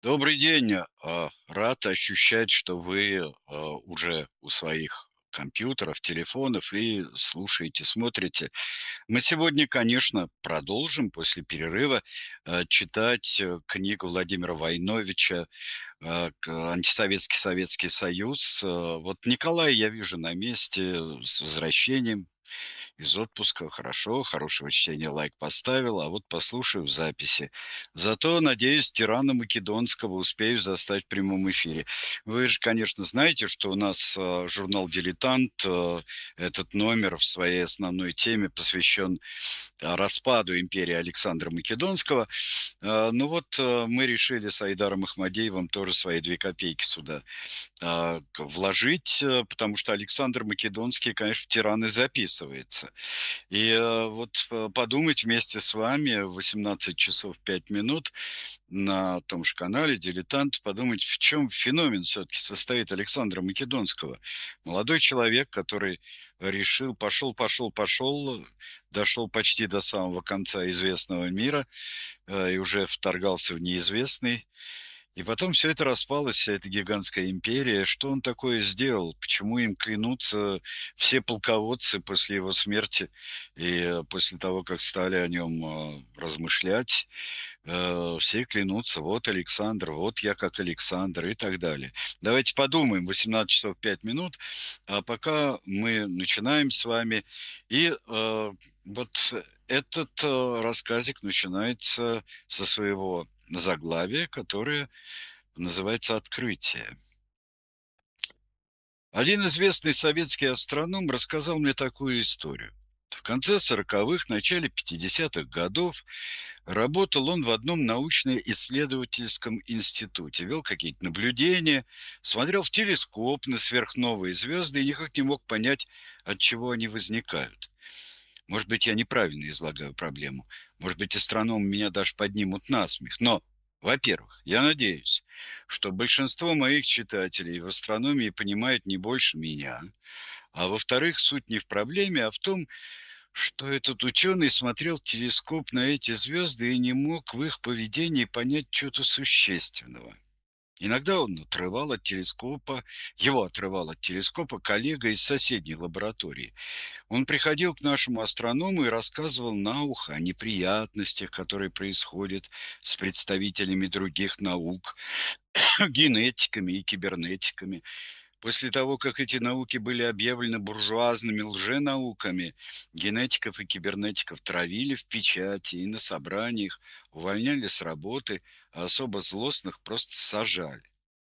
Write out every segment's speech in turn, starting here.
Добрый день. Рад ощущать, что вы уже у своих компьютеров, телефонов и слушаете, смотрите. Мы сегодня, конечно, продолжим после перерыва читать книгу Владимира Войновича «Антисоветский Советский Союз». Вот Николай я вижу на месте с возвращением из отпуска. Хорошо, хорошего чтения лайк поставил, а вот послушаю в записи. Зато, надеюсь, тирана Македонского успею застать в прямом эфире. Вы же, конечно, знаете, что у нас журнал «Дилетант», этот номер в своей основной теме посвящен распаду империи Александра Македонского. Ну вот мы решили с Айдаром Ахмадеевым тоже свои 2 копейки сюда вложить, потому что Александр Македонский, конечно, в тираны записывается. И вот подумать вместе с вами в 18 часов 5 минут на том же канале «Дилетант», подумать, в чем феномен все-таки состоит Александра Македонского. Молодой человек, который решил, пошел, дошел почти до самого конца известного мира и уже вторгался в неизвестный. И потом все это распалось, вся эта гигантская империя. Что он такое сделал? Почему им клянутся все полководцы после его смерти и после того, как стали о нем размышлять? Все клянутся: вот Александр, вот я как Александр и так далее. Давайте подумаем, 18 часов 5 минут, а пока мы начинаем с вами. И вот этот рассказик начинается со своего заглавия, которое называется «Открытие». Один известный советский астроном рассказал мне такую историю. В конце 40-х, начале 50-х годов работал он в одном научно-исследовательском институте, вел какие-то наблюдения, смотрел в телескоп на сверхновые звезды и никак не мог понять, от чего они возникают. Может быть, я неправильно излагаю проблему. Может быть, астрономы меня даже поднимут на смех. Но, во-первых, я надеюсь, что большинство моих читателей в астрономии понимает не больше меня. А во-вторых, суть не в проблеме, а в том, что этот ученый смотрел в телескоп на эти звезды и не мог в их поведении понять чего-то существенного. Иногда он отрывал от телескопа, его отрывал от телескопа коллега из соседней лаборатории. Он приходил к нашему астроному и рассказывал на ухо о неприятностях, которые происходят с представителями других наук, генетиками и кибернетиками. После того, как эти науки были объявлены буржуазными лженауками, генетиков и кибернетиков травили в печати и на собраниях, увольняли с работы, а особо злостных просто сажали.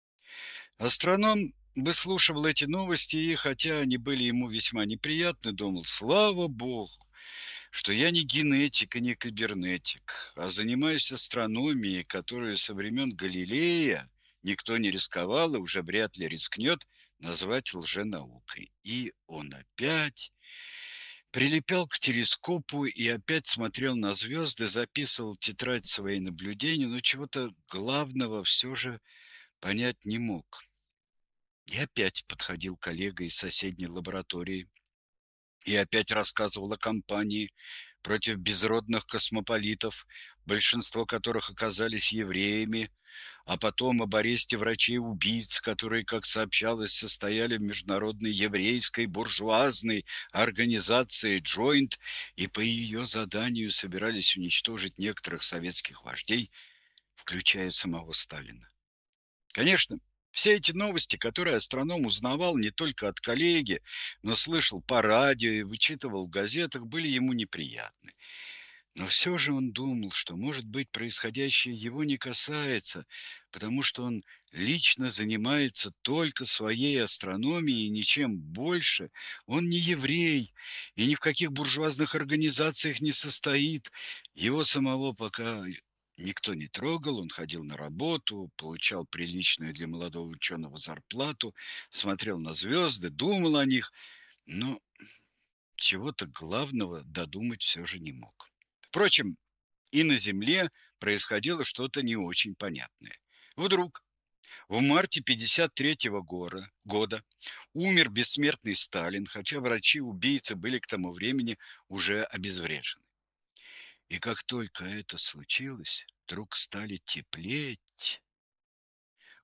Астроном выслушивал эти новости и, хотя они были ему весьма неприятны, думал: слава богу, что я не генетик и не кибернетик, а занимаюсь астрономией, которую со времен Галилея никто не рисковал и уже вряд ли рискнет назвать лженаукой. И он опять прилепел к телескопу и опять смотрел на звезды, записывал в тетрадь свои наблюдения, но чего-то главного все же понять не мог. И опять подходил коллега из соседней лаборатории и опять рассказывал о кампании против безродных космополитов, большинство которых оказались евреями, а потом об аресте врачей-убийц, которые, как сообщалось, состояли в международной еврейской буржуазной организации «Джойнт» и по ее заданию собирались уничтожить некоторых советских вождей, включая самого Сталина. Конечно, все эти новости, которые астроном узнавал не только от коллеги, но слышал по радио и вычитывал в газетах, были ему неприятны. Но все же он думал, что, может быть, происходящее его не касается, потому что он лично занимается только своей астрономией и ничем больше. Он не еврей и ни в каких буржуазных организациях не состоит. Его самого пока никто не трогал, он ходил на работу, получал приличную для молодого ученого зарплату, смотрел на звезды, думал о них, но чего-то главного додумать все же не мог. Впрочем, и на Земле происходило что-то не очень понятное. Вдруг в марте 1953 года умер бессмертный Сталин, хотя врачи-убийцы были к тому времени уже обезврежены. И как только это случилось, вдруг стали теплеть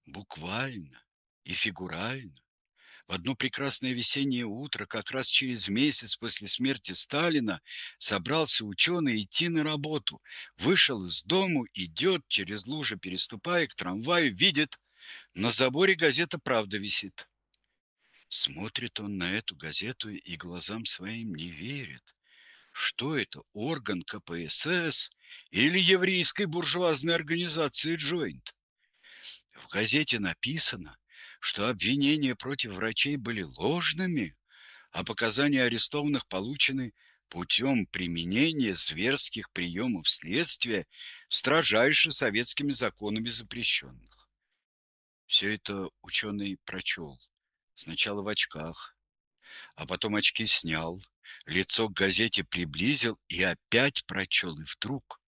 Буквально и фигурально. В одно прекрасное весеннее утро, как раз через месяц после смерти Сталина, собрался ученый идти на работу. Вышел из дому, идет через лужи, переступая к трамваю, видит, на заборе газета «Правда» висит. Смотрит он на эту газету и глазам своим не верит. Что это, орган КПСС или еврейской буржуазной организации «Джойнт»? В газете написано, что обвинения против врачей были ложными, а показания арестованных получены путем применения зверских приемов следствия, строжайше советскими законами запрещенных. Все это ученый прочел. Сначала в очках, а потом очки снял, лицо к газете приблизил и опять прочел. И вдруг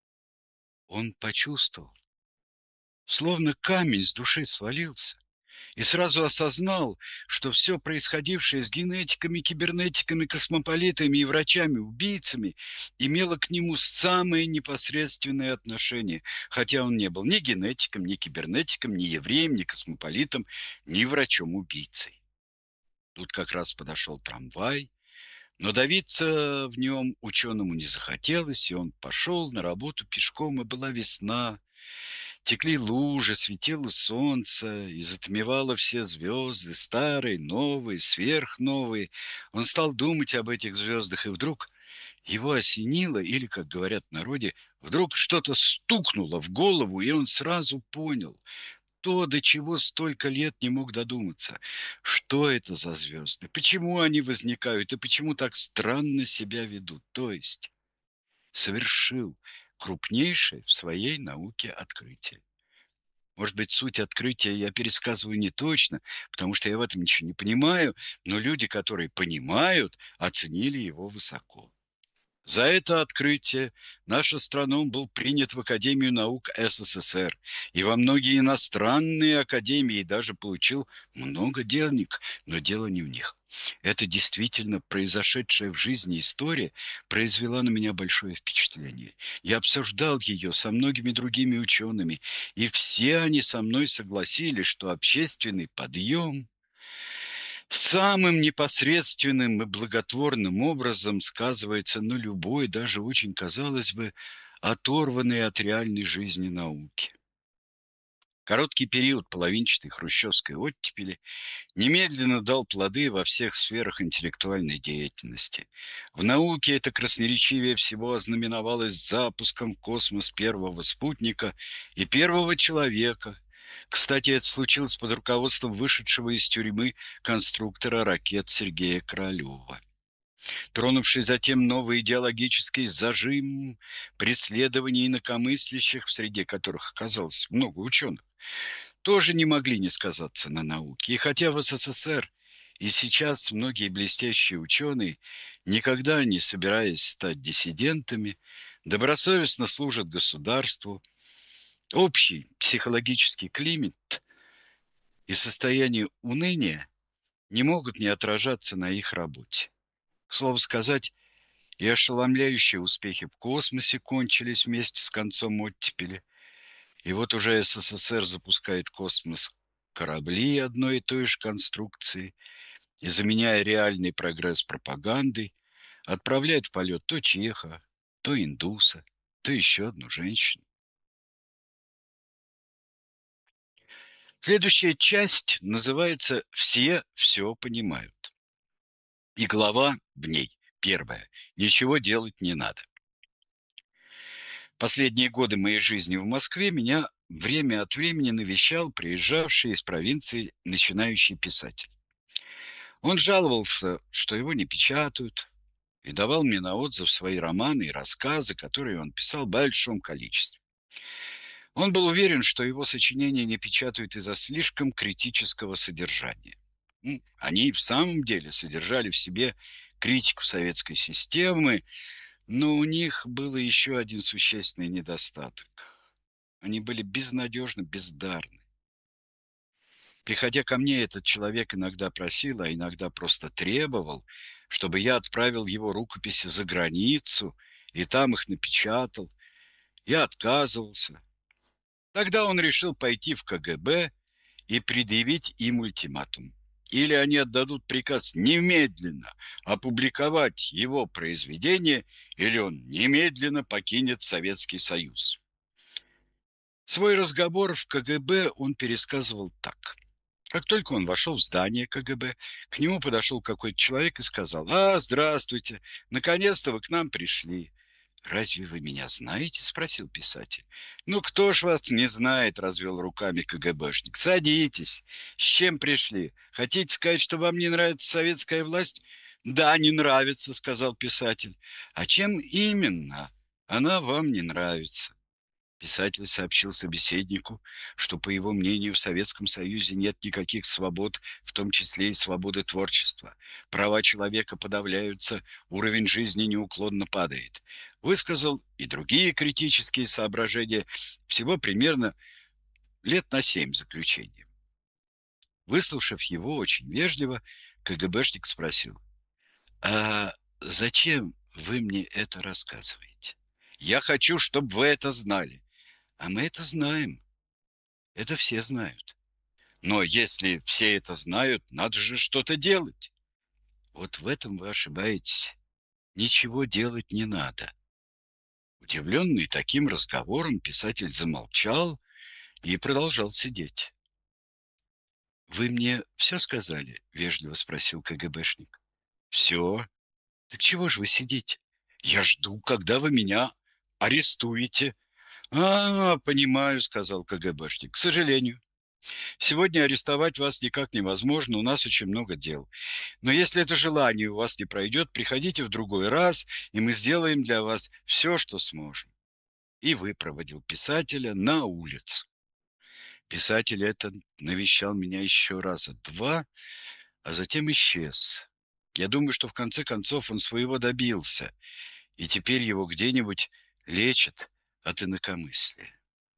он почувствовал, словно камень с души свалился. И сразу осознал, что все происходившее с генетиками, кибернетиками, космополитами и врачами-убийцами имело к нему самое непосредственное отношение, хотя он не был ни генетиком, ни кибернетиком, ни евреем, ни космополитом, ни врачом-убийцей. Тут как раз подошел трамвай, но давиться в нем ученому не захотелось, и он пошел на работу пешком, и была весна. Текли лужи, светило солнце и затмевало все звезды, старые, новые, сверхновые. Он стал думать об этих звездах, и вдруг его осенило, или, как говорят в народе, вдруг что-то стукнуло в голову, и он сразу понял то, до чего столько лет не мог додуматься. Что это за звезды? Почему они возникают? И почему так странно себя ведут? То есть совершил крупнейшее в своей науке открытие. Может быть, суть открытия я пересказываю не точно, потому что я в этом ничего не понимаю, но люди, которые понимают, оценили его высоко. За это открытие наш астроном был принят в Академию наук СССР и во многие иностранные академии, и даже получил много денег, но дело не в них. Это действительно произошедшая в жизни история произвела на меня большое впечатление. Я обсуждал ее со многими другими учеными, и все они со мной согласились, что общественный подъем самым непосредственным и благотворным образом сказывается на любой, даже очень, казалось бы, оторванной от реальной жизни науки. Короткий период половинчатой хрущевской оттепели немедленно дал плоды во всех сферах интеллектуальной деятельности. В науке это красноречивее всего ознаменовалось запуском в космос первого спутника и первого человека. Кстати, это случилось под руководством вышедшего из тюрьмы конструктора ракет Сергея Королева. Тронувший затем новый идеологический зажим, преследование инакомыслящих, в среде которых оказалось много ученых, тоже не могли не сказаться на науке. И хотя в СССР и сейчас многие блестящие ученые, никогда не собираясь стать диссидентами, добросовестно служат государству, общий психологический климат и состояние уныния не могут не отражаться на их работе. К слову сказать, и ошеломляющие успехи в космосе кончились вместе с концом оттепели. И вот уже СССР запускает в космос корабли одной и той же конструкции и, заменяя реальный прогресс пропагандой, отправляет в полет то чеха, то индуса, то еще одну женщину. Следующая часть называется «Все все понимают». И глава в ней первая. Ничего делать не надо. Последние годы моей жизни в Москве меня время от времени навещал приезжавший из провинции начинающий писатель. Он жаловался, что его не печатают, и давал мне на отзыв свои романы и рассказы, которые он писал в большом количестве. Он был уверен, что его сочинения не печатают из-за слишком критического содержания. Они и в самом деле содержали в себе критику советской системы, но у них был еще один существенный недостаток. Они были безнадежно бездарны. Приходя ко мне, этот человек иногда просил, а иногда просто требовал, чтобы я отправил его рукописи за границу и там их напечатал. Я отказывался. Тогда он решил пойти в КГБ и предъявить им ультиматум. Или они отдадут приказ немедленно опубликовать его произведение, или он немедленно покинет Советский Союз. Свой разговор в КГБ он пересказывал так. Как только он вошел в здание КГБ, к нему подошел какой-то человек и сказал: «А, здравствуйте, наконец-то вы к нам пришли». «Разве вы меня знаете?» – спросил писатель. «Ну, кто ж вас не знает?» – развел руками КГБшник. «Садитесь. С чем пришли? Хотите сказать, что вам не нравится советская власть?» «Да, не нравится», – сказал писатель. «А чем именно она вам не нравится?» Писатель сообщил собеседнику, что, по его мнению, в Советском Союзе нет никаких свобод, в том числе и свободы творчества. Права человека подавляются, уровень жизни неуклонно падает. Высказал и другие критические соображения, всего примерно лет на 7 заключения. Выслушав его очень вежливо, КГБшник спросил: «А зачем вы мне это рассказываете?» «Я хочу, чтобы вы это знали». «А мы это знаем. Это все знают. Но если все это знают, надо же что-то делать». «Вот в этом вы ошибаетесь. Ничего делать не надо». Удивленный таким разговором, писатель замолчал и продолжал сидеть. «Вы мне все сказали?» – вежливо спросил КГБшник. «Все. Так чего же вы сидите? Я жду, когда вы меня арестуете». «А, понимаю», – сказал КГБшник. «К сожалению. Сегодня арестовать вас никак невозможно, у нас очень много дел. Но если это желание у вас не пройдет, приходите в другой раз, и мы сделаем для вас все, что сможем». И выпроводил писателя на улицу. Писатель этот навещал меня еще раза два, а затем исчез. Я думаю, что в конце концов он своего добился, и теперь его где-нибудь лечат от инакомыслия.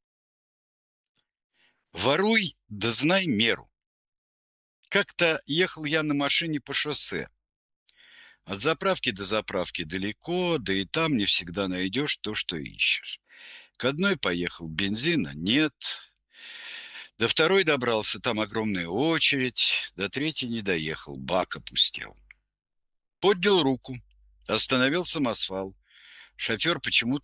Воруй, да знай меру. Как-то ехал я на машине по шоссе. От заправки до заправки далеко, да и там не всегда найдешь то, что ищешь. К одной поехал, бензина нет. До второй добрался, там огромная очередь. До третьей не доехал, бак опустел. Поднял руку, остановил самосвал. Шофер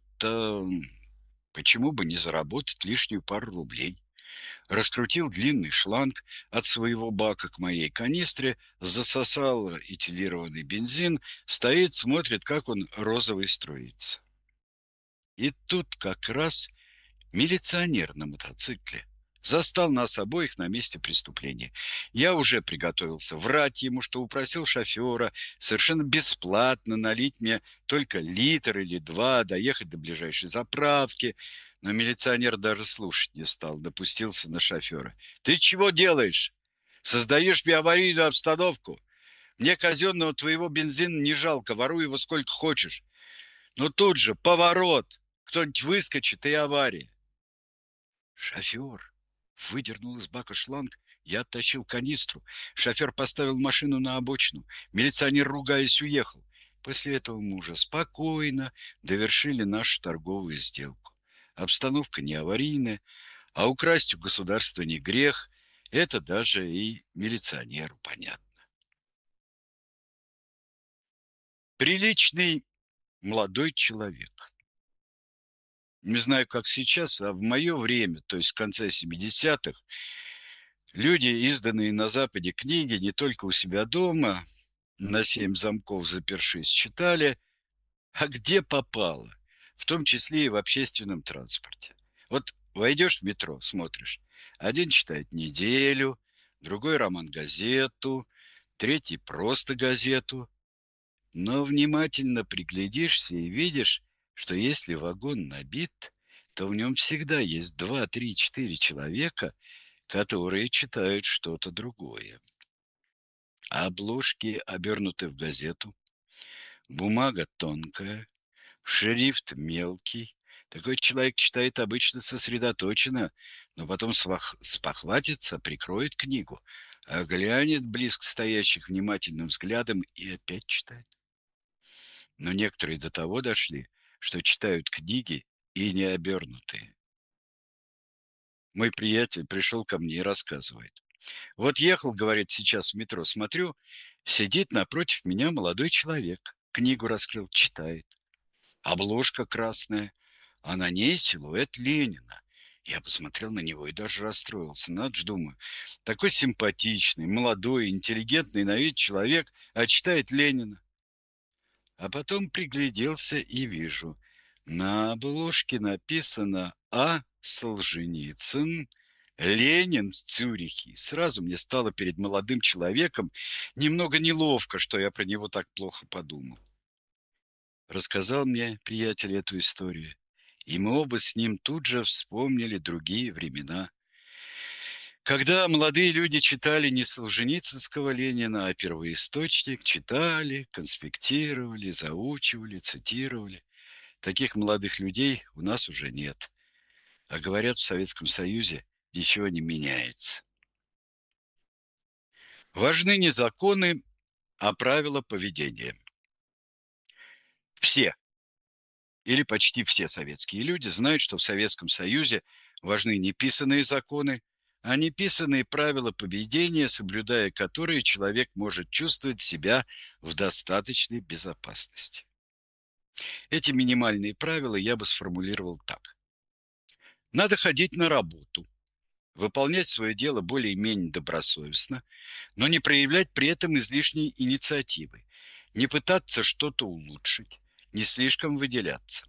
почему бы не заработать лишнюю пару рублей. Раскрутил длинный шланг от своего бака к моей канистре, засосал этилированный бензин, стоит, смотрит, как он розовый струится. И тут как раз милиционер на мотоцикле застал нас обоих на месте преступления. Я уже приготовился врать ему, что упросил шофера совершенно бесплатно налить мне только литр или два, доехать до ближайшей заправки. Но милиционер даже слушать не стал, допустился на шофера. «Ты чего делаешь? Создаешь мне аварийную обстановку? Мне казенного твоего бензина не жалко, воруй его сколько хочешь. Но тут же поворот, кто-нибудь выскочит, и авария». Шофер выдернул из бака шланг, я оттащил канистру. Шофер поставил машину на обочину. Милиционер, ругаясь, уехал. После этого мы уже спокойно довершили нашу торговую сделку. Обстановка не аварийная, а украсть у государства не грех. Это даже и милиционеру понятно. Приличный молодой человек. Не знаю, как сейчас, а в мое время, то есть в конце 70-х, люди, изданные на Западе книги, не только у себя дома, на 7 замков запершись, читали, а где попало, в том числе и в общественном транспорте. Вот войдешь в метро, смотришь, один читает «Неделю», другой роман-газету, третий просто газету, но внимательно приглядишься и видишь, что если вагон набит, то в нем всегда есть 2, 3, 4 человека, которые читают что-то другое. А обложки обернуты в газету, бумага тонкая, шрифт мелкий. Такой человек читает обычно сосредоточенно, но потом спохватится, прикроет книгу, а глянет близко стоящих внимательным взглядом и опять читает. Но некоторые до того дошли, что читают книги и не обернутые. Мой приятель пришел ко мне и рассказывает. Вот ехал, говорит, сейчас в метро, смотрю, сидит напротив меня молодой человек. Книгу раскрыл, читает. Обложка красная, а на ней силуэт Ленина. Я посмотрел на него и даже расстроился. Надо же, думаю, такой симпатичный, молодой, интеллигентный на вид человек, а читает Ленина. А потом пригляделся и вижу. На обложке написано «А. Солженицын, Ленин в Цюрихе». Сразу мне стало перед молодым человеком немного неловко, что я про него так плохо подумал. Рассказал мне приятель эту историю, и мы оба с ним тут же вспомнили другие времена. Когда молодые люди читали не Солженицынского Ленина, а первоисточник, читали, конспектировали, заучивали, цитировали. Таких молодых людей у нас уже нет. А говорят, в Советском Союзе ничего не меняется. Важны не законы, а правила поведения. Все или почти все советские люди знают, что в Советском Союзе важны не писанные законы, а неписанные правила поведения, соблюдая которые человек может чувствовать себя в достаточной безопасности. Эти минимальные правила я бы сформулировал так. Надо ходить на работу, выполнять свое дело более-менее добросовестно, но не проявлять при этом излишней инициативы, не пытаться что-то улучшить, не слишком выделяться.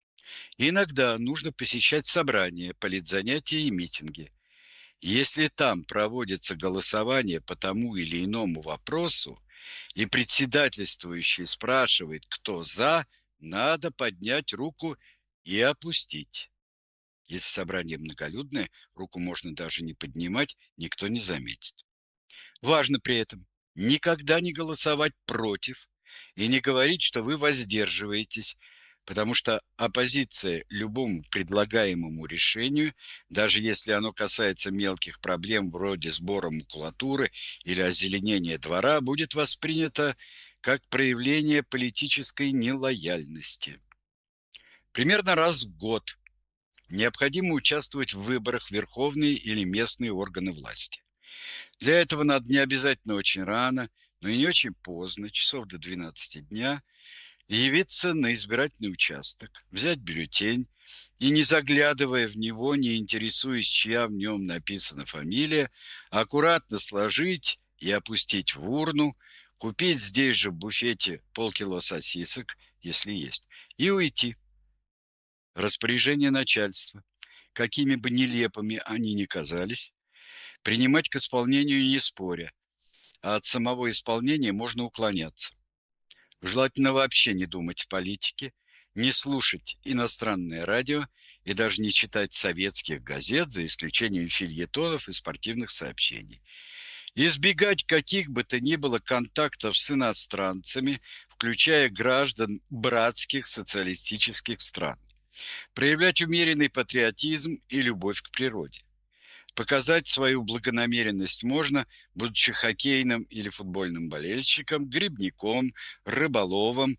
Иногда нужно посещать собрания, политзанятия и митинги. Если там проводится голосование по тому или иному вопросу, и председательствующий спрашивает, кто за, надо поднять руку и опустить. Если собрание многолюдное, руку можно даже не поднимать, никто не заметит. Важно при этом никогда не голосовать против и не говорить, что вы воздерживаетесь, потому что оппозиция любому предлагаемому решению, даже если оно касается мелких проблем вроде сбора макулатуры или озеленения двора, будет воспринята как проявление политической нелояльности. Примерно раз в год необходимо участвовать в выборах в верховные или местные органы власти. Для этого надо не обязательно очень рано, но и не очень поздно, часов до 12 дня, явиться на избирательный участок, взять бюллетень и, не заглядывая в него, не интересуясь, чья в нем написана фамилия, аккуратно сложить и опустить в урну, купить здесь же в буфете полкило сосисок, если есть, и уйти. Распоряжение начальства, какими бы нелепыми они ни казались, принимать к исполнению не споря, а от самого исполнения можно уклоняться. Желательно вообще не думать о политике, не слушать иностранное радио и даже не читать советских газет, за исключением фельетонов и спортивных сообщений. Избегать каких бы то ни было контактов с иностранцами, включая граждан братских социалистических стран. Проявлять умеренный патриотизм и любовь к природе. Показать свою благонамеренность можно, будучи хоккейным или футбольным болельщиком, грибником, рыболовом.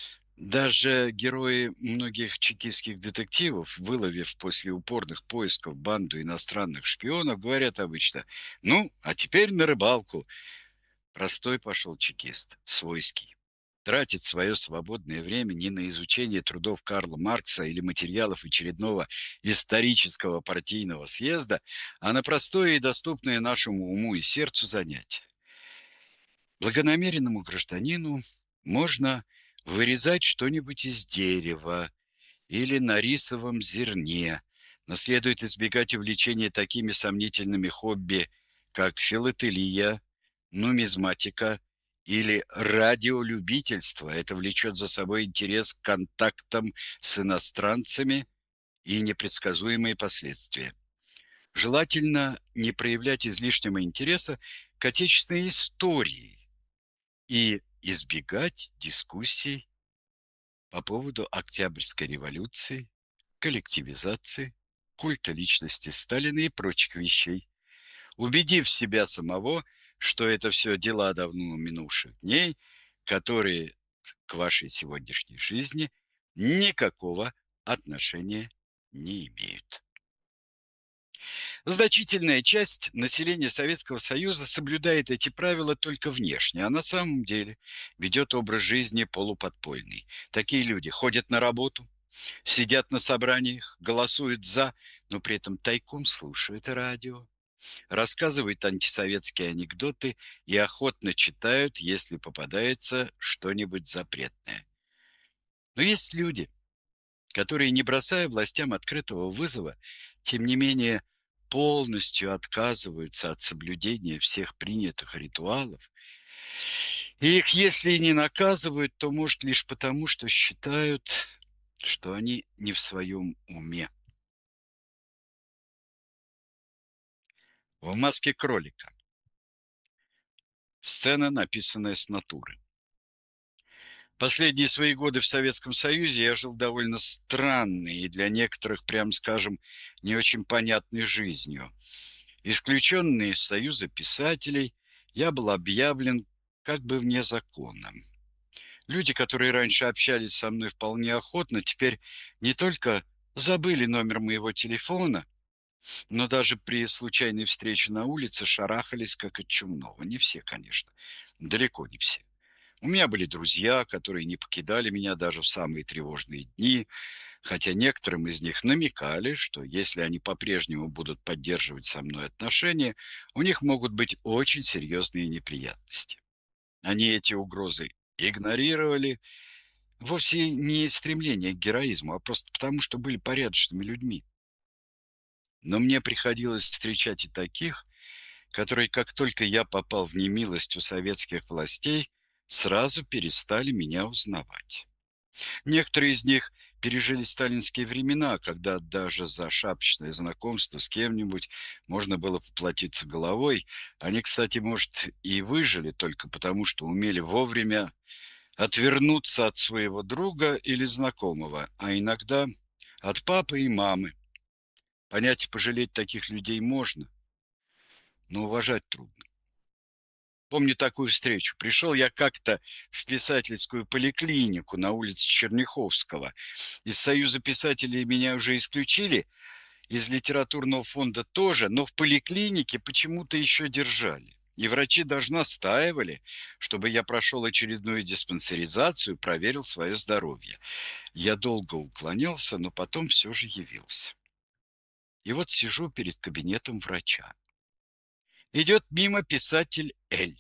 Даже герои многих чекистских детективов, выловив после упорных поисков банду иностранных шпионов, говорят обычно: «Ну, а теперь на рыбалку». Простой пошел чекист, свойский. Тратит свое свободное время не на изучение трудов Карла Маркса или материалов очередного исторического партийного съезда, а на простое и доступное нашему уму и сердцу занятие. Благонамеренному гражданину можно вырезать что-нибудь из дерева или на рисовом зерне, но следует избегать увлечения такими сомнительными хобби, как филателия, нумизматика или радиолюбительство. Это влечет за собой интерес к контактам с иностранцами и непредсказуемые последствия. Желательно не проявлять излишнего интереса к отечественной истории и избегать дискуссий по поводу Октябрьской революции, коллективизации, культа личности Сталина и прочих вещей, убедив себя самого, что это все дела давно минувших дней, которые к вашей сегодняшней жизни никакого отношения не имеют. Значительная часть населения Советского Союза соблюдает эти правила только внешне, а на самом деле ведет образ жизни полуподпольный. Такие люди ходят на работу, сидят на собраниях, голосуют «за», но при этом тайком слушают радио, рассказывают антисоветские анекдоты и охотно читают, если попадается что-нибудь запретное. Но есть люди, которые, не бросая властям открытого вызова, тем не менее полностью отказываются от соблюдения всех принятых ритуалов. И их, если и не наказывают, то, может, лишь потому, что считают, что они не в своем уме. В маске кролика. Сцена, написанная с натуры. Последние свои годы в Советском Союзе я жил довольно странной и для некоторых, прям скажем, не очень понятной жизнью. Исключенный из Союза писателей, я был объявлен как бы вне закона. Люди, которые раньше общались со мной вполне охотно, теперь не только забыли номер моего телефона, но даже при случайной встрече на улице шарахались как от чумного. Не все, конечно, далеко не все. У меня были друзья, которые не покидали меня даже в самые тревожные дни, хотя некоторым из них намекали, что если они по-прежнему будут поддерживать со мной отношения, у них могут быть очень серьезные неприятности. Они эти угрозы игнорировали, вовсе не из стремления к героизму, а просто потому, что были порядочными людьми. Но мне приходилось встречать и таких, которые, как только я попал в немилость у советских властей, сразу перестали меня узнавать. Некоторые из них пережили сталинские времена, когда даже за шапочное знакомство с кем-нибудь можно было поплатиться головой. Они, кстати, может, и выжили только потому, что умели вовремя отвернуться от своего друга или знакомого, а иногда от папы и мамы. Понять и пожалеть таких людей можно, но уважать трудно. Помню такую встречу. Пришел я как-то в писательскую поликлинику на улице Черняховского. Из Союза писателей меня уже исключили, из литературного фонда тоже, но в поликлинике почему-то еще держали. И врачи даже настаивали, чтобы я прошел очередную диспансеризацию, проверил свое здоровье. Я долго уклонялся, но потом все же явился. И вот сижу перед кабинетом врача. Идет мимо писатель Эль.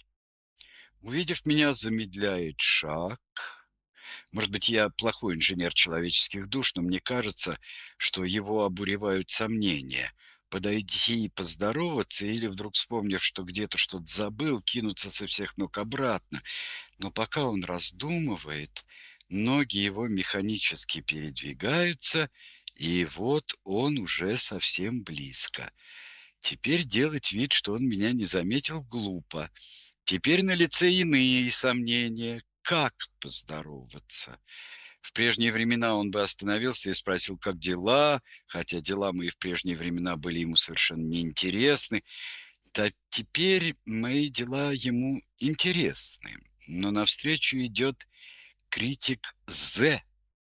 Увидев меня, замедляет шаг. Может быть, я плохой инженер человеческих душ, но мне кажется, что его обуревают сомнения. Подойти и поздороваться, или вдруг, вспомнив, что где-то что-то забыл, кинуться со всех ног обратно. Но пока он раздумывает, ноги его механически передвигаются, и вот он уже совсем близко. Теперь делать вид, что он меня не заметил, глупо. Теперь на лице иные сомнения. Как поздороваться? В прежние времена он бы остановился и спросил, как дела, хотя дела мои в прежние времена были ему совершенно неинтересны. Да теперь мои дела ему интересны. Но навстречу идет критик З,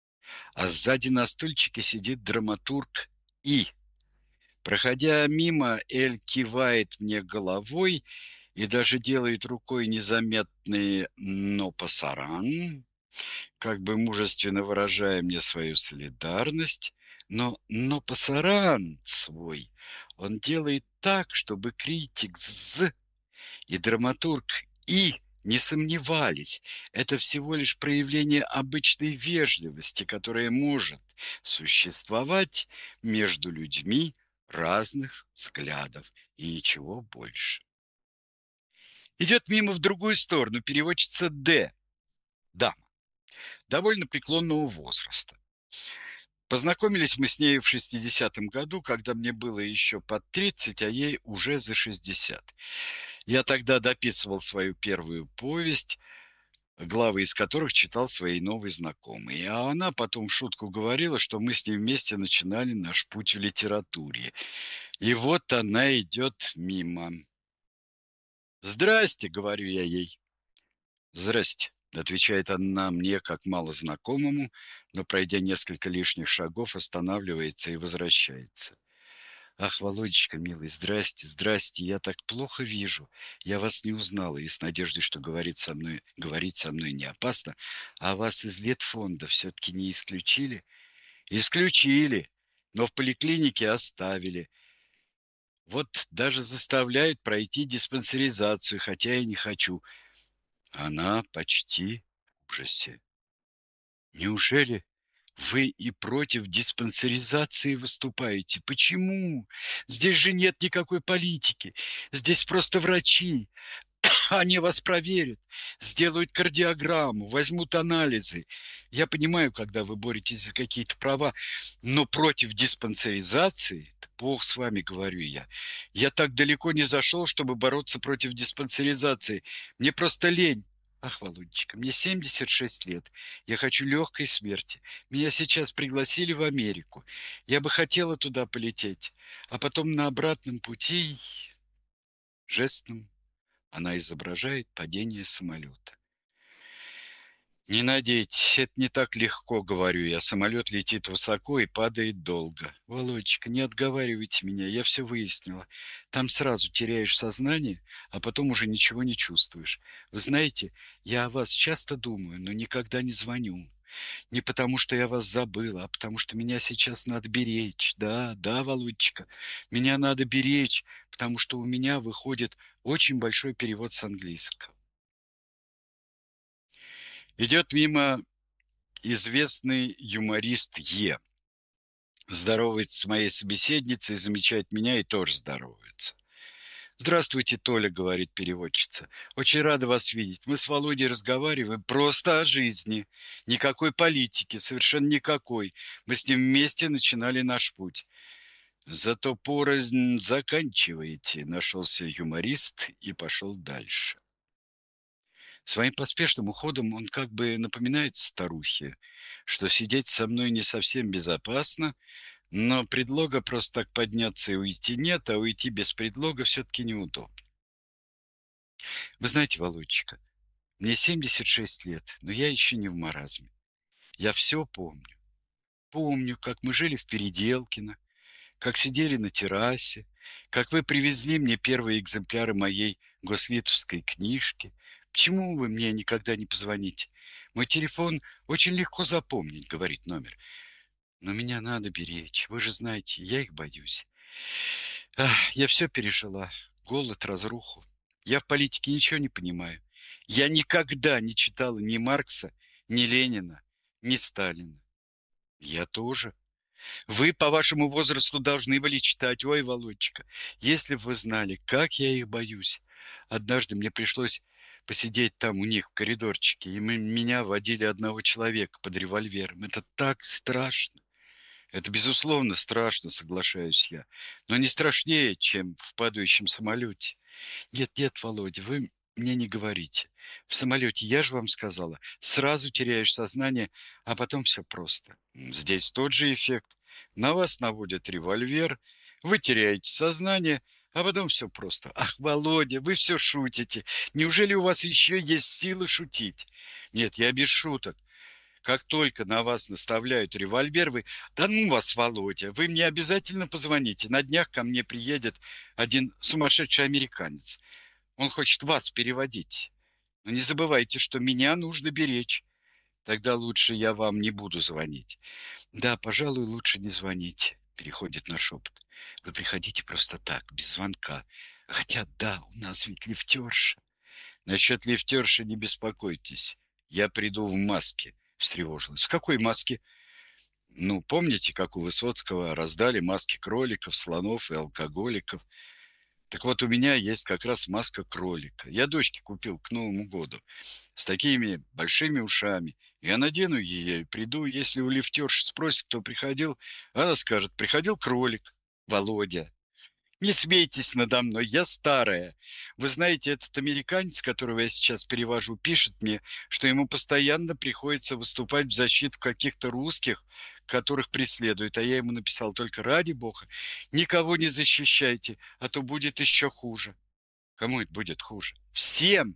а сзади на стульчике сидит драматург И. Проходя мимо, Эль кивает мне головой и даже делает рукой незаметные «но пасаран», как бы мужественно выражая мне свою солидарность, но пасаран свой он делает так, чтобы критик «з» и драматург «и» не сомневались. Это всего лишь проявление обычной вежливости, которая может существовать между людьми разных взглядов и ничего больше. Идет мимо в другую сторону переводчица Д. Дама, довольно преклонного возраста. Познакомились мы с ней в 60-м году, когда мне было еще под 30, а ей уже за 60. Я тогда дописывал свою первую повесть, главы из которых читал своей новой знакомой. А она потом в шутку говорила, что мы с ней вместе начинали наш путь в литературе. И вот она идет мимо. «Здрасте», — говорю я ей. «Здрасте», — отвечает она мне как малознакомому, но, пройдя несколько лишних шагов, останавливается и возвращается. Ах, Володечка, милый, здрасте, здрасте, я так плохо вижу. Я вас не узнала и с надеждой, что говорить со мной не опасно. А вас из ветфонда все-таки не исключили? Исключили, но в поликлинике оставили. Вот даже заставляют пройти диспансеризацию, хотя я не хочу. Она почти в ужасе. Неужели вы и против диспансеризации выступаете? Почему? Здесь же нет никакой политики. Здесь просто врачи. Они вас проверят, сделают кардиограмму, возьмут анализы. Я понимаю, когда вы боретесь за какие-то права, но против диспансеризации, да бог с вами, говорю я. Я так далеко не зашел, чтобы бороться против диспансеризации. Мне просто лень. Ах, Володечка, мне 76 лет. Я хочу легкой смерти. Меня сейчас пригласили в Америку. Я бы хотела туда полететь. А потом на обратном пути жестом она изображает падение самолета. Не надейтесь, это не так легко, говорю я. Самолет летит высоко и падает долго. Володечка, не отговаривайте меня, я все выяснила. Там сразу теряешь сознание, а потом уже ничего не чувствуешь. Вы знаете, я о вас часто думаю, но никогда не звоню. Не потому, что я вас забыла, а потому, что меня сейчас надо беречь. Да, да, Володечка, меня надо беречь, потому что у меня выходит очень большой перевод с английского. Идет мимо известный юморист Е. Здоровается с моей собеседницей, замечает меня и тоже здоровается. «Здравствуйте, Толя», — говорит переводчица. «Очень рада вас видеть. Мы с Володей разговариваем просто о жизни. Никакой политики, совершенно никакой. Мы с ним вместе начинали наш путь. Зато порознь заканчиваете», — нашелся юморист и пошел дальше. Своим поспешным уходом он как бы напоминает старухе, что сидеть со мной не совсем безопасно, но предлога просто так подняться и уйти нет, а уйти без предлога все-таки неудобно. Вы знаете, Володечка, мне 76 лет, но я еще не в маразме. Я все помню. Помню, как мы жили в Переделкино, как сидели на террасе, как вы привезли мне первые экземпляры моей гослитовской книжки. Почему вы мне никогда не позвоните? Мой телефон очень легко запомнить, говорит номер. Но меня надо беречь. Вы же знаете, я их боюсь. Ах, я все пережила. Голод, разруху. Я в политике ничего не понимаю. Я никогда не читала ни Маркса, ни Ленина, ни Сталина. Я тоже. Вы по вашему возрасту должны были читать. Ой, Володечка, если бы вы знали, как я их боюсь. Однажды мне пришлось посидеть там у них в коридорчике, и меня водили одного человека под револьвером. Это так страшно. Это, безусловно, страшно, соглашаюсь я, но не страшнее, чем в падающем самолете. Нет, нет, Володя, вы мне не говорите. В самолете, я же вам сказала, сразу теряешь сознание, а потом все просто. Здесь тот же эффект. На вас наводят револьвер, вы теряете сознание, а потом все просто. Ах, Володя, вы все шутите. Неужели у вас еще есть силы шутить? Нет, я без шуток. Как только на вас наставляют револьвер, вы... Да ну вас, Володя, вы мне обязательно позвоните. На днях ко мне приедет один сумасшедший американец. Он хочет вас переводить. Но не забывайте, что меня нужно беречь. Тогда лучше я вам не буду звонить. Да, пожалуй, лучше не звонить. Переходит на шепот. Вы приходите просто так, без звонка. Хотя, да, у нас ведь лифтерша. Насчет лифтерши не беспокойтесь. Я приду в маске, встревожилась. В какой маске? Ну, помните, как у Высоцкого раздали маски кроликов, слонов и алкоголиков? Так вот, у меня есть как раз маска кролика. Я дочке купил к Новому году с такими большими ушами. Я надену ее и приду. Если у лифтерши спросит, кто приходил, она скажет, приходил кролик, Володя. Не смейтесь надо мной, я старая. Вы знаете, этот американец, которого я сейчас перевожу, пишет мне, что ему постоянно приходится выступать в защиту каких-то русских, которых преследуют. А я ему написал, только ради бога, никого не защищайте, а то будет еще хуже. Кому это будет хуже? Всем!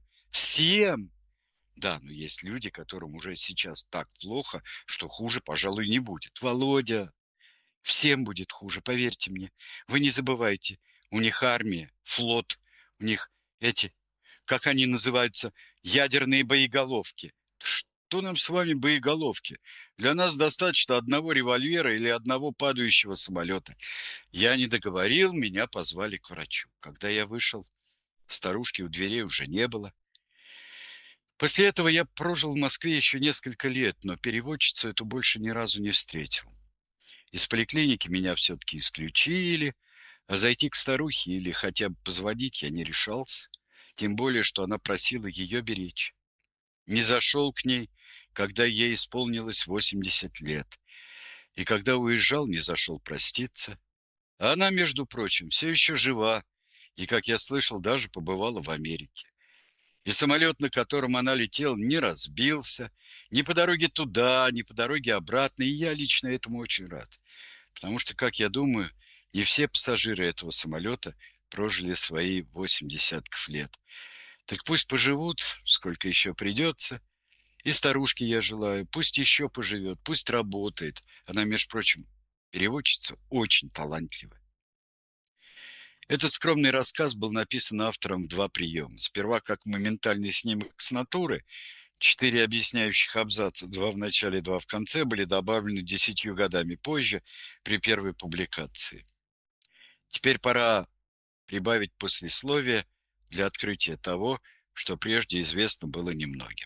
Всем! Да, но есть люди, которым уже сейчас так плохо, что хуже, пожалуй, не будет. Володя, Всем будет хуже, поверьте мне. Вы не забывайте, у них армия, флот, у них эти, как они называются, ядерные боеголовки. Что нам с вами боеголовки? Для нас достаточно одного револьвера или одного падающего самолета. Я не договорил, меня позвали к врачу. Когда я вышел, старушки у дверей уже не было. После этого я прожил в Москве еще несколько лет, но переводчицу эту больше ни разу не встретил. Из поликлиники меня все-таки исключили, а зайти к старухе или хотя бы позвонить я не решался. Тем более, что она просила ее беречь. Не зашел к ней, когда ей исполнилось 80 лет. И когда уезжал, не зашел проститься. А она, между прочим, все еще жива. И, как я слышал, даже побывала в Америке. И самолет, на котором она летела, не разбился. Ни по дороге туда, ни по дороге обратно. И я лично этому очень рад. Потому что, как я думаю, не все пассажиры этого самолета прожили свои 80 лет. Так пусть поживут, сколько еще придется. И старушке я желаю, пусть еще поживет, пусть работает. Она, между прочим, переводчица очень талантливая. Этот скромный рассказ был написан автором в два приема. Сперва как моментальный снимок с натуры, 4 объясняющих абзаца, 2 в начале, 2 в конце, были добавлены 10 годами позже при первой публикации. Теперь пора прибавить послесловие для открытия того, что прежде известно было немногим.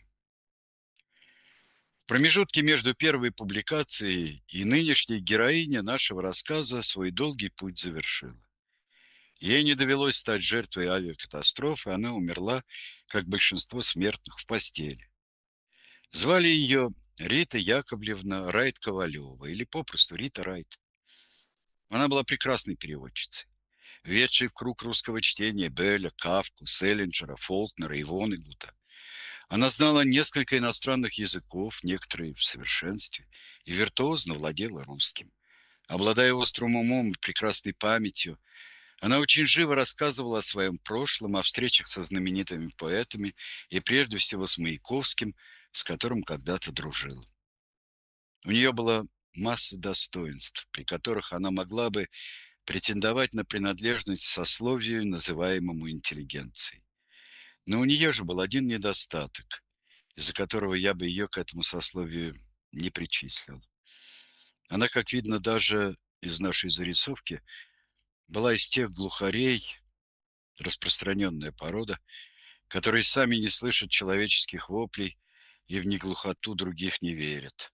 В промежутке между первой публикацией и нынешней героиня нашего рассказа свой долгий путь завершила. Ей не довелось стать жертвой авиакатастрофы, она умерла, как большинство смертных, в постели. Звали ее Рита Яковлевна Райт-Ковалева, или попросту Рита Райт. Она была прекрасной переводчицей, ведшей в круг русского чтения Белля, Кафку, Селлинджера, Фолкнера и Вонегута. Она знала несколько иностранных языков, некоторые в совершенстве, и виртуозно владела русским. Обладая острым умом и прекрасной памятью, она очень живо рассказывала о своем прошлом, о встречах со знаменитыми поэтами и прежде всего с Маяковским, с которым когда-то дружила. У нее была масса достоинств, при которых она могла бы претендовать на принадлежность сословию, называемому интеллигенцией. Но у нее же был один недостаток, из-за которого я бы ее к этому сословию не причислил. Она, как видно даже из нашей зарисовки, была из тех глухарей, распространенная порода, которые сами не слышат человеческих воплей и в неглухоту других не верят.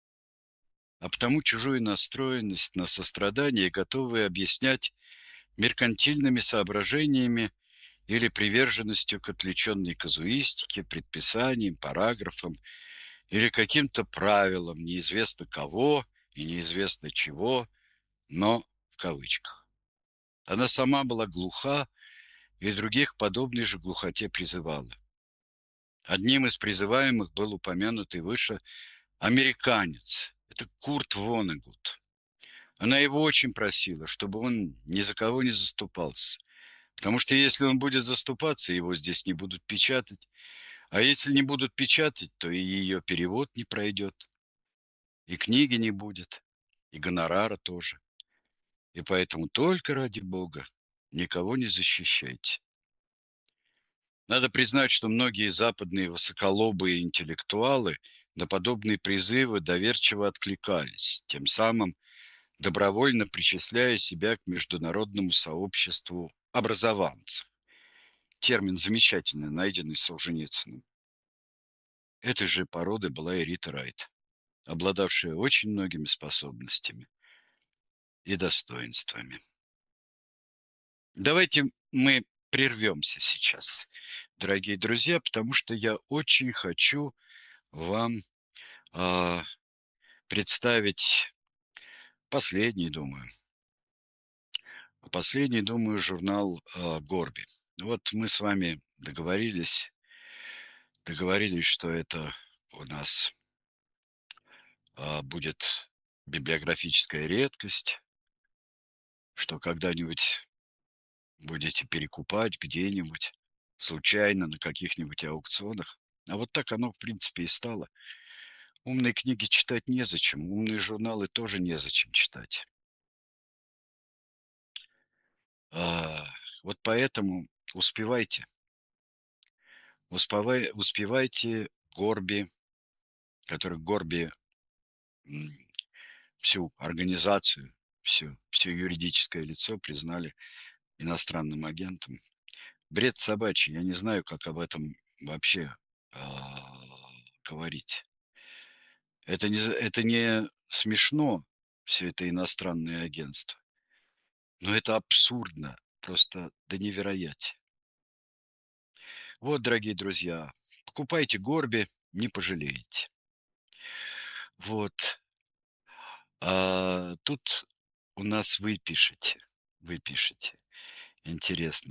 А потому чужую настроенность на сострадание готовы объяснять меркантильными соображениями или приверженностью к отвлеченной казуистике, предписаниям, параграфам или каким-то правилам неизвестно кого и неизвестно чего, но в кавычках. Она сама была глуха и других к подобной же глухоте призывала. Одним из призываемых был упомянутый выше американец. Это Курт Вонегут. Она его очень просила, чтобы он ни за кого не заступался. Потому что если он будет заступаться, его здесь не будут печатать. А если не будут печатать, то и ее перевод не пройдет, и книги не будет, и гонорара тоже. И поэтому только ради Бога никого не защищайте. Надо признать, что многие западные высоколобые интеллектуалы на подобные призывы доверчиво откликались, тем самым добровольно причисляя себя к международному сообществу образованцев. Термин замечательно найденный Солженицыным. Этой же породы была и Рита Райт, обладавшая очень многими способностями и достоинствами. Давайте мы прервемся сейчас, дорогие друзья, потому что я очень хочу вам а, представить последний, думаю, журнал Горби. Вот мы с вами договорились, что это у нас будет библиографическая редкость, что когда-нибудь будете перекупать где-нибудь, случайно на каких-нибудь аукционах. А вот так оно, в принципе, и стало. Умные книги читать незачем, умные журналы тоже незачем читать. А, вот поэтому успевайте, успевайте Горби, который Горби м, всю организацию, все юридическое лицо признали иностранным агентом. Бред собачий. Я не знаю, как об этом вообще а, говорить. Это не смешно, все это иностранное агентство, но это абсурдно, просто до невероятия. Вот, дорогие друзья, покупайте Горби, не пожалеете. Вот. Тут у нас вы пишете. Интересно.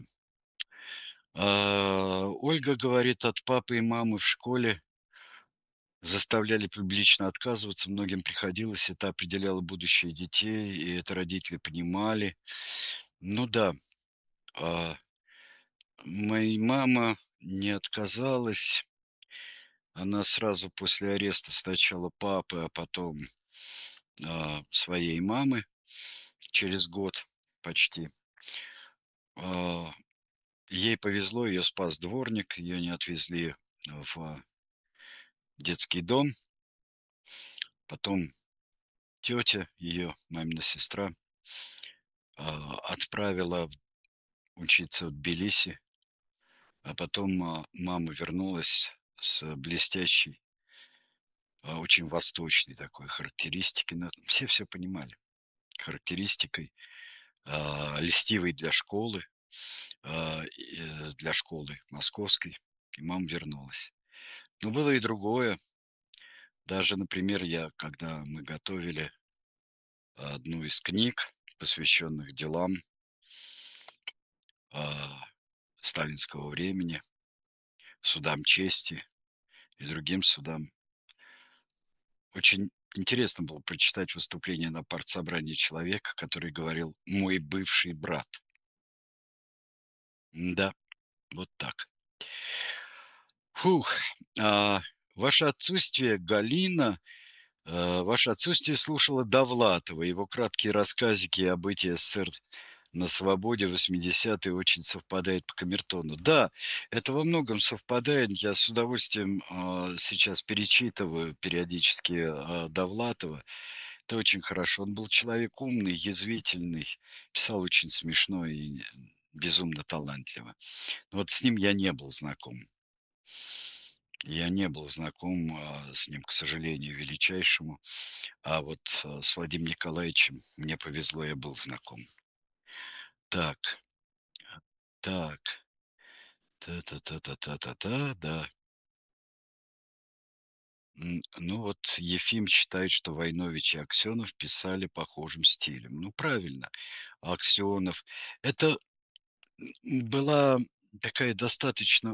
Ольга говорит, от папы и мамы в школе заставляли публично отказываться, многим приходилось, это определяло будущее детей, и это родители понимали. Ну да, а, моя мама не отказалась, она сразу после ареста сначала папы, а потом своей мамы через год почти. А, Ей повезло, ее спас дворник, ее не отвезли в детский дом. Потом тетя, ее мамина сестра, отправила учиться в Тбилиси, а потом мама вернулась с блестящей, очень восточной такой характеристикой. Все понимали. Характеристикой, льстивой для школы московской. И мама вернулась. Но было и другое. Даже, например, когда мы готовили одну из книг, посвященных делам а, сталинского времени, судам чести и другим судам, очень интересно было прочитать выступление на партсобрании человека, который говорил «мой бывший брат». Да, вот так. Фух, а, ваше отсутствие, Галина, ваше отсутствие слушала Довлатова. Его краткие рассказики о бытии СССР на свободе 80-е очень совпадает по камертону. Да, это во многом совпадает. Я с удовольствием сейчас перечитываю периодически Довлатова. Это очень хорошо. Он был человек умный, язвительный, писал очень смешно и безумно талантливо. Вот с ним я не был знаком. Я не был знаком с ним, к сожалению, величайшему. А вот с Владимиром Николаевичем мне повезло, я был знаком. Так, так. Та-та-та-та-та-та-та, да. Ну вот Ефим считает, что Войнович и Аксенов писали похожим стилем. Ну, правильно. Аксенов. Это была такая достаточно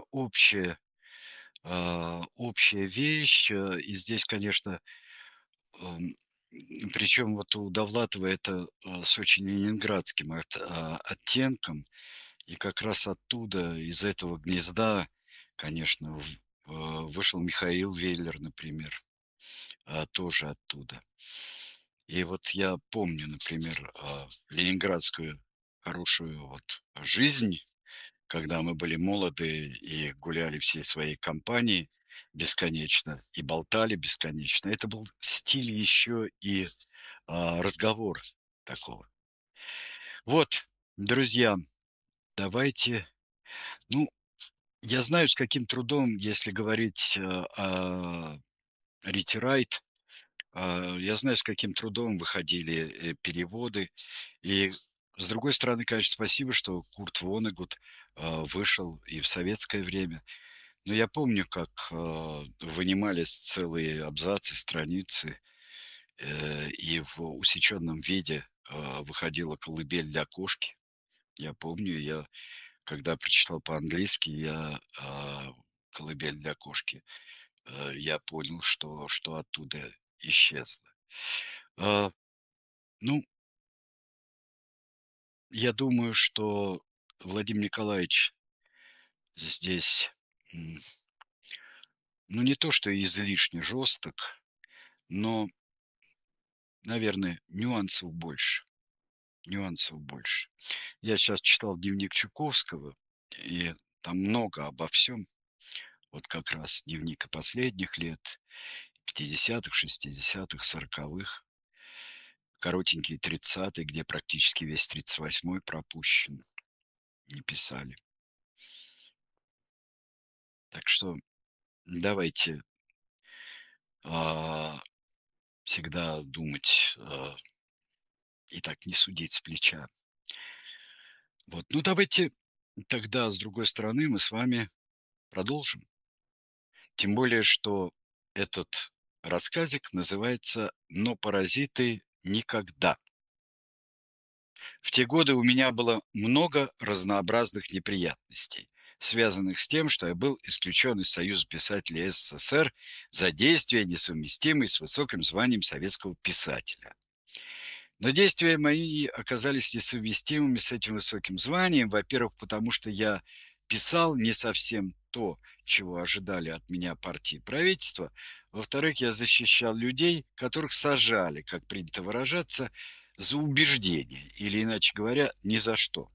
общая вещь. И здесь, конечно, ам, причем вот у Довлатова это с очень ленинградским оттенком. И как раз оттуда, из этого гнезда, конечно, вышел Михаил Веллер, например, тоже оттуда. И вот я помню, например, ленинградскую хорошую вот жизнь, когда мы были молоды и гуляли всей своей компанией бесконечно и болтали бесконечно. Это был стиль еще и разговор такого. Вот, друзья, давайте, ну, я знаю, с каким трудом, если говорить, о Рите Райт, я знаю, с каким трудом выходили, переводы. И, с другой стороны, конечно, спасибо, что Курт Воннегут, вышел и в советское время. Но я помню, как, вынимались целые абзацы, страницы, и в усеченном виде, выходила "Колыбель для кошки". Я помню, когда прочитал по-английски, "Колыбель для кошки", я понял, что оттуда исчезло. А, ну, я думаю, что Владимир Николаевич здесь, м, ну, не то что излишне жесток, но, наверное, нюансов больше. нюансов больше. Я сейчас читал дневник Чуковского, и там много обо всем. Вот как раз дневник и последних лет, 50-х, 60-х, 40-х, коротенькие 30-е, где практически весь 38-й пропущен, не писали. Так что давайте а, всегда думать и так не судить с плеча. Вот, ну давайте тогда, с другой стороны, мы с вами продолжим. Тем более, что этот рассказик называется «Но паразиты никогда». В те годы у меня было много разнообразных неприятностей, связанных с тем, что я был исключен из Союза писателей СССР за действия, несовместимые с высоким званием советского писателя. Но действия мои оказались несовместимыми с этим высоким званием. Во-первых, потому что я писал не совсем то, чего ожидали от меня партии и правительства. Во-вторых, я защищал людей, которых сажали, как принято выражаться, за убеждение, или, иначе говоря, ни за что.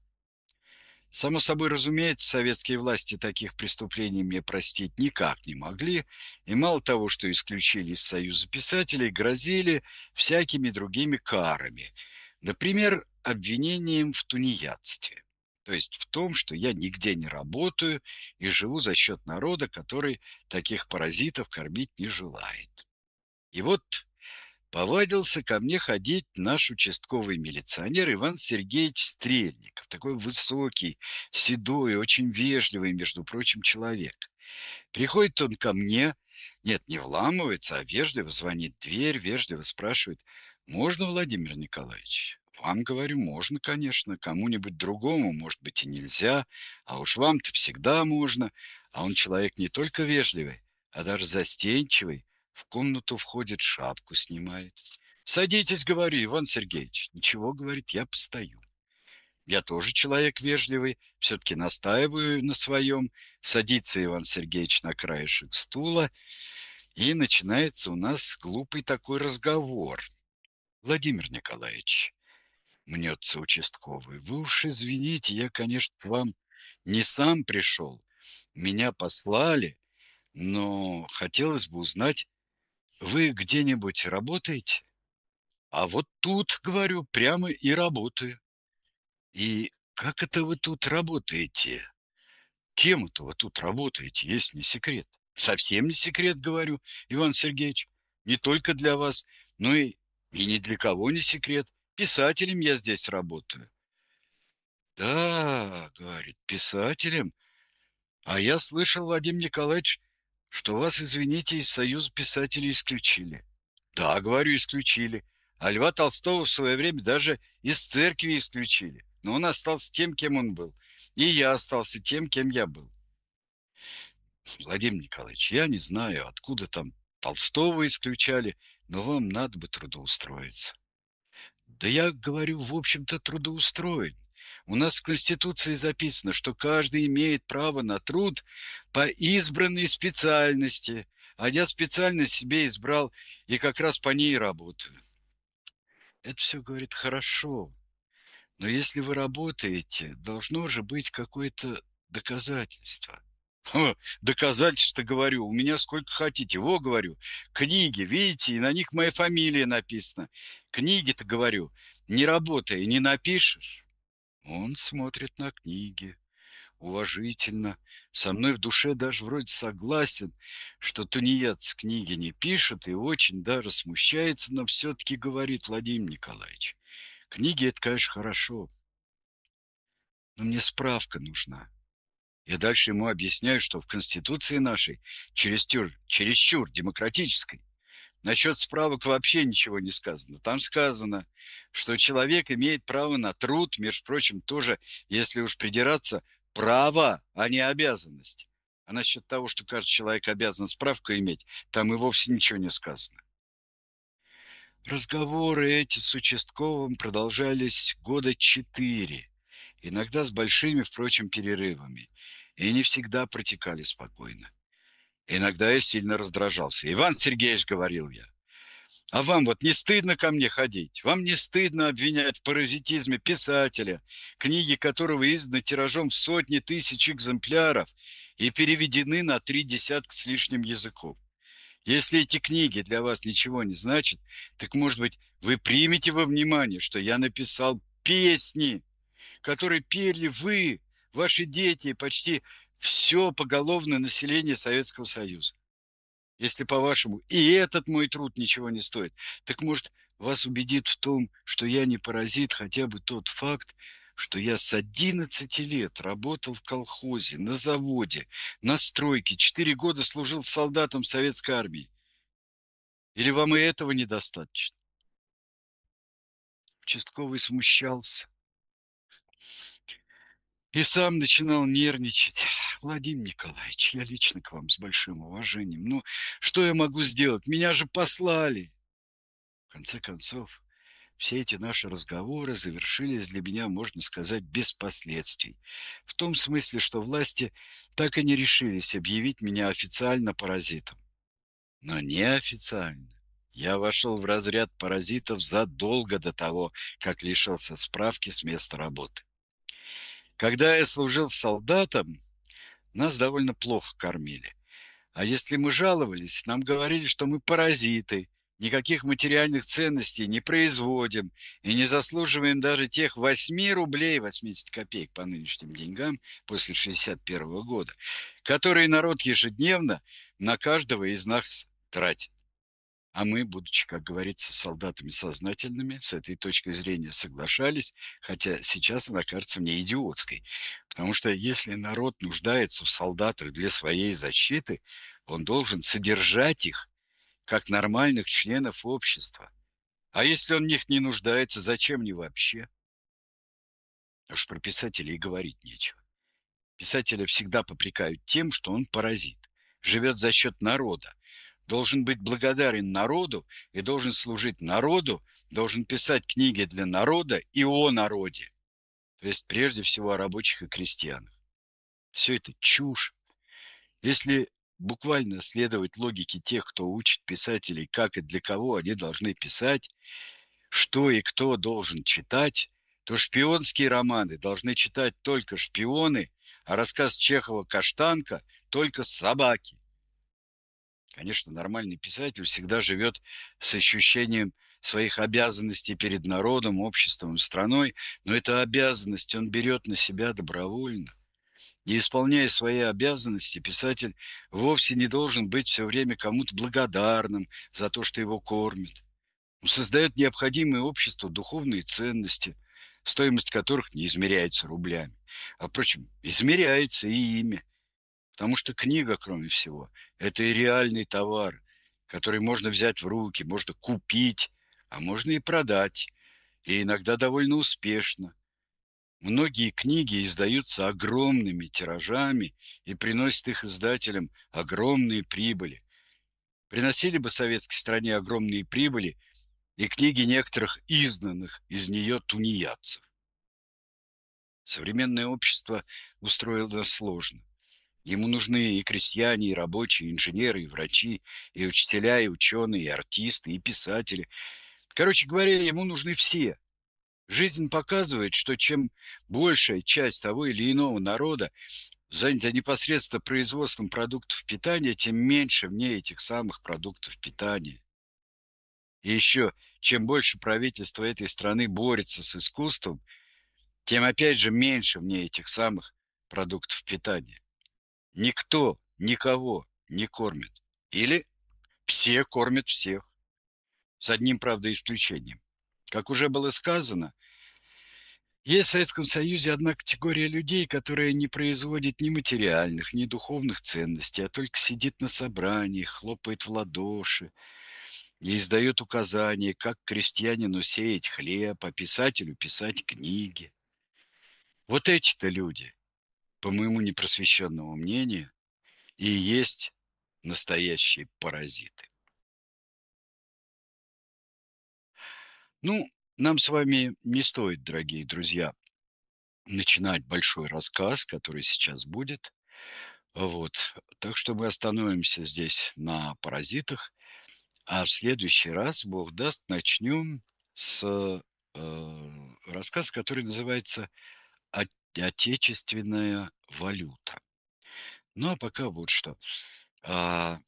Само собой разумеется, советские власти таких преступлений мне простить никак не могли, и мало того, что исключили из Союза писателей, грозили всякими другими карами. Например, обвинением в тунеядстве. То есть в том, что я нигде не работаю и живу за счет народа, который таких паразитов кормить не желает. И вот повадился ко мне ходить наш участковый милиционер Иван Сергеевич Стрельников. Такой высокий, седой, очень вежливый, между прочим, человек. Приходит он ко мне, нет, не вламывается, а вежливо звонит в дверь, вежливо спрашивает: «Можно, Владимир Николаевич?» Вам, говорю, можно, конечно, кому-нибудь другому, может быть, и нельзя, а уж вам-то всегда можно. А он человек не только вежливый, а даже застенчивый. В комнату входит, шапку снимает. «Садитесь, говорю, Иван Сергеевич». «Ничего, — говорит, — я постою». Я тоже человек вежливый, все-таки настаиваю на своем. Садится Иван Сергеевич на краешек стула, и начинается у нас глупый такой разговор. «Владимир Николаевич, — мнется участковый, — вы уж извините, я, конечно, к вам не сам пришел. Меня послали, но хотелось бы узнать, вы где-нибудь работаете?» «А вот тут, — говорю, — прямо и работаю». «И как это вы тут работаете? Кем это вы тут работаете, если не секрет?» «Совсем не секрет, — говорю, Иван Сергеевич. Не только для вас, но и ни для кого не секрет. Писателем я здесь работаю». «Да, — говорит, — писателем. А я слышал, Вадим Николаевич, что вас, извините, из Союза писателей исключили». «Да, — говорю, — исключили. А Льва Толстого в свое время даже из церкви исключили. Но он остался тем, кем он был. И я остался тем, кем я был». «Владимир Николаевич, я не знаю, откуда там Толстого исключали, но вам надо бы трудоустроиться». «Да я, — говорю, — в общем-то трудоустроен. У нас в Конституции записано, что каждый имеет право на труд по избранной специальности, а я специальность себе избрал и как раз по ней работаю». Это все, говорит, хорошо, но если вы работаете, должно же быть какое-то доказательство. Ха, доказательства, говорю, у меня сколько хотите. Во, говорю, книги, видите, и на них моя фамилия написана. Книги-то, говорю, не работая, не напишешь. Он смотрит на книги уважительно, со мной в душе даже вроде согласен, что тунеядцы книги не пишут, и очень даже смущается, но все-таки говорит: «Владимир Николаевич, книги — это, конечно, хорошо, но мне справка нужна». Я дальше ему объясняю, что в Конституции нашей, чересчур демократической, насчет справок вообще ничего не сказано. Там сказано, что человек имеет право на труд, между прочим, тоже, если уж придираться, право, а не обязанность. А насчет того, что каждый человек обязан справку иметь, там и вовсе ничего не сказано. Разговоры эти с участковым продолжались года 4, иногда с большими, впрочем, перерывами, и не всегда протекали спокойно. Иногда я сильно раздражался. «Иван Сергеевич, — говорил я, А вам вот не стыдно ко мне ходить? Вам не стыдно обвинять в паразитизме писателя, книги которого изданы тиражом в сотни тысяч экземпляров и переведены на 30 с лишним языков? Если эти книги для вас ничего не значат, так, может быть, вы примете во внимание, что я написал песни, которые пели вы, ваши дети и почти все поголовное население Советского Союза. Если, по-вашему, и этот мой труд ничего не стоит, так, может, вас убедит в том, что я не паразит, хотя бы тот факт, что я с 11 лет работал в колхозе, на заводе, на стройке, 4 года служил солдатом Советской армии. Или вам и этого недостаточно? Участковый смущался и сам начинал нервничать. Владимир Николаевич, я лично к вам с большим уважением. Ну, что я могу сделать? Меня же послали. В конце концов, все эти наши разговоры завершились для меня, можно сказать, без последствий. В том смысле, что власти так и не решились объявить меня официально паразитом. Но неофициально. Я вошел в разряд паразитов задолго до того, как лишился справки с места работы. Когда я служил солдатом, нас довольно плохо кормили. А если мы жаловались, нам говорили, что мы паразиты, никаких материальных ценностей не производим и не заслуживаем даже тех 8 рублей 80 копеек по нынешним деньгам после 61 года, которые народ ежедневно на каждого из нас тратит. А мы, будучи, как говорится, солдатами сознательными, с этой точкой зрения соглашались, хотя сейчас она кажется мне идиотской. Потому что если народ нуждается в солдатах для своей защиты, он должен содержать их как нормальных членов общества. А если он в них не нуждается, зачем мне вообще? А уж про писателя и говорить нечего. Писателя всегда попрекают тем, что он паразит, живет за счет народа, должен быть благодарен народу и должен служить народу, должен писать книги для народа и о народе. То есть прежде всего о рабочих и крестьянах. Все это чушь. Если буквально следовать логике тех, кто учит писателей, как и для кого они должны писать, что и кто должен читать, то шпионские романы должны читать только шпионы, а рассказ Чехова «Каштанка» только собаки. Конечно, нормальный писатель всегда живет с ощущением своих обязанностей перед народом, обществом и страной, но эту обязанность он берет на себя добровольно. И исполняя свои обязанности, писатель вовсе не должен быть все время кому-то благодарным за то, что его кормят. Он создает необходимые обществу духовные ценности, стоимость которых не измеряется рублями, а, впрочем, измеряется и ими. Потому что книга, кроме всего, это и реальный товар, который можно взять в руки, можно купить, а можно и продать, и иногда довольно успешно. Многие книги издаются огромными тиражами и приносят их издателям огромные прибыли. Приносили бы советской стране огромные прибыли и книги некоторых изгнанных из нее тунеядцев. Современное общество устроено сложно. Ему нужны и крестьяне, и рабочие, и инженеры, и врачи, и учителя, и ученые, и артисты, и писатели. Короче говоря, ему нужны все. Жизнь показывает, что чем большая часть того или иного народа занята непосредственно производством продуктов питания, тем меньше в ней этих самых продуктов питания. И еще, чем больше правительство этой страны борется с искусством, тем опять же меньше в ней этих самых продуктов питания. Никто никого не кормит. Или все кормят всех. С одним, правда, исключением. Как уже было сказано, есть в Советском Союзе одна категория людей, которая не производит ни материальных, ни духовных ценностей, а только сидит на собраниях, хлопает в ладоши и издает указания, как крестьянину сеять хлеб, а писателю писать книги. Вот эти-то люди, по моему непросвещенному мнению, и есть настоящие паразиты. Ну, нам с вами не стоит, дорогие друзья, начинать большой рассказ, который сейчас будет. Вот. Так что мы остановимся здесь на паразитах. А в следующий раз, Бог даст, начнем с рассказа, который называется «Отечественная валюта». Ну, а пока вот что. А,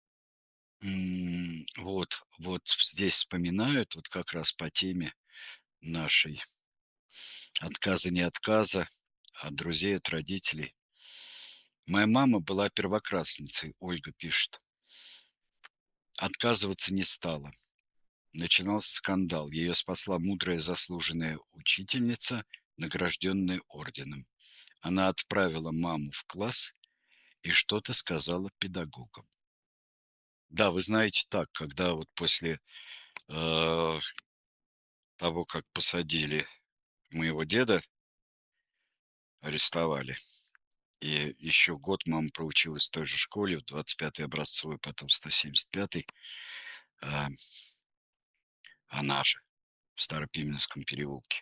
вот здесь вспоминают, вот как раз по теме нашей отказа не отказа, от друзей, от родителей. Моя мама была первоклассницей, Ольга пишет. Отказываться не стала. Начинался скандал. Ее спасла мудрая заслуженная учительница, награжденная орденом. Она отправила маму в класс и что-то сказала педагогам. Да, вы знаете, так, когда вот после э, того, как посадили моего деда, арестовали, и еще год мама проучилась в той же школе, в 25-й образцовой, потом 175-й, а, она же в Старопименском переулке.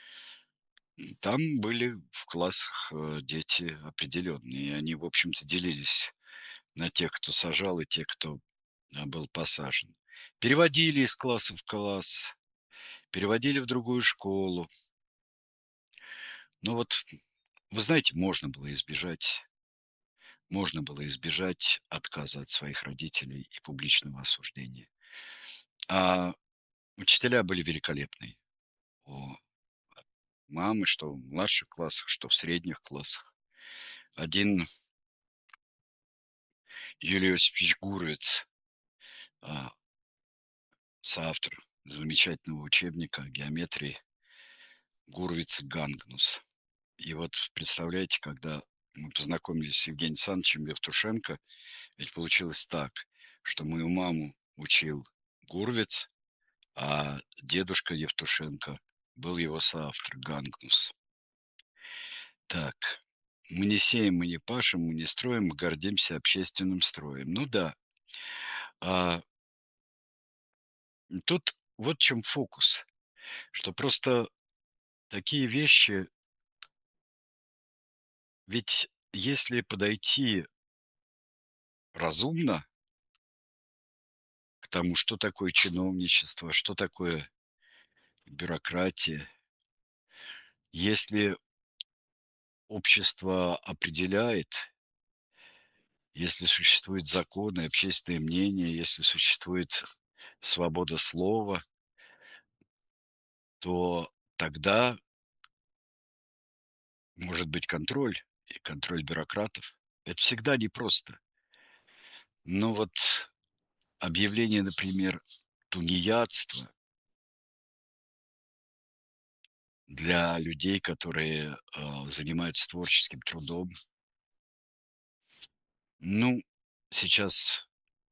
Там были в классах дети определенные, и они, в общем-то, делились на тех, кто сажал, и тех, кто был посажен. Переводили из класса в класс, переводили в другую школу. Но вот, вы знаете, можно было избежать отказа от своих родителей и публичного осуждения. А учителя были великолепные. У мамы, что в младших классах, что в средних классах. Один Юлий Иосифович Гуровец, а, соавтор замечательного учебника геометрии Гурвиц и Гангнус. И вот представляете, когда мы познакомились с Евгением Александровичем Евтушенко, ведь получилось так, что мою маму учил Гурвиц, а дедушка Евтушенко был его соавтор Гангнус. Так, мы не сеем, мы не пашем, мы не строим, мы гордимся общественным строем. Ну да, а тут вот в чем фокус, что просто такие вещи, ведь если подойти разумно к тому, что такое чиновничество, что такое бюрократия, если общество определяет, если существуют законы, общественное мнение, если существует свобода слова, то тогда может быть контроль и контроль бюрократов. Это всегда непросто. Но вот объявление, например, тунеядства для людей, которые занимаются творческим трудом, ну, сейчас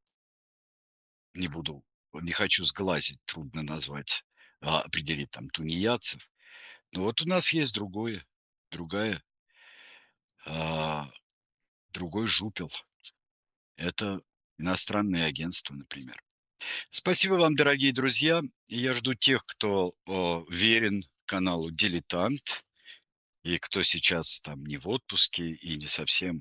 не хочу сглазить, трудно назвать, определить там тунеядцев. Но вот у нас есть другая, а, другой жупел. Это иностранные агентства, например. Спасибо вам, дорогие друзья. И я жду тех, кто верен каналу «Дилетант», и кто сейчас там не в отпуске и не совсем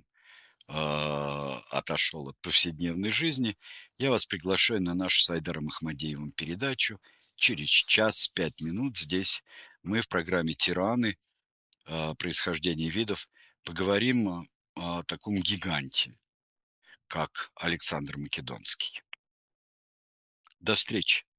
отошел от повседневной жизни. Я вас приглашаю на нашу с Айдаром Ахмадеевым передачу. Через час 5 минут здесь мы в программе «Тираны. Происхождение видов» поговорим о таком гиганте, как Александр Македонский. До встречи.